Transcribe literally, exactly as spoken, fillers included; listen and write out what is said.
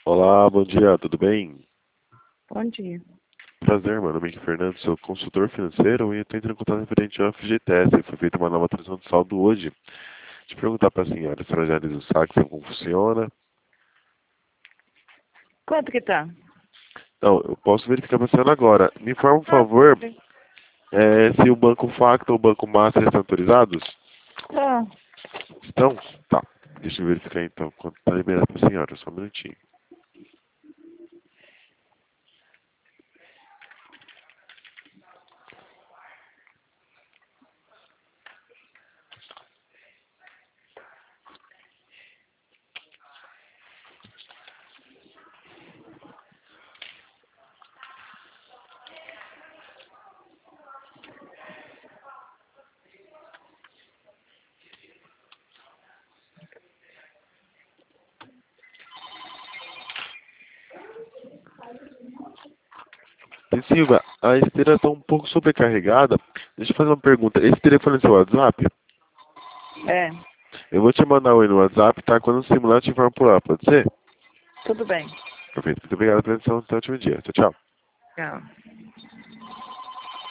Olá, bom dia, tudo bem? Bom dia. Prazer, meu nome é Fernando, sou consultor financeiro e eu estou entrando em contato referente ao F G T S. Foi feita uma nova atualização de saldo hoje. Deixa eu perguntar para a senhora, a senhora já analisa o saque, sabe como funciona? Quanto que tá? Não, eu posso verificar para a senhora agora. Me informa, por Ah, favor, é, se o Banco Facto ou o Banco Master estão autorizados? tá. Estão? Tá. Deixa eu verificar então quanto está liberado para a senhora, só um minutinho. E Silva, a esteira está um pouco sobrecarregada. Deixa eu fazer uma pergunta. Esse telefone é seu WhatsApp? É, Eu vou te mandar um aí no WhatsApp, tá? Quando o simular, eu te informo por lá, pode ser? tudo bem. Perfeito. Muito obrigado pela atenção. Até o último dia. Tchau, tchau. Tchau.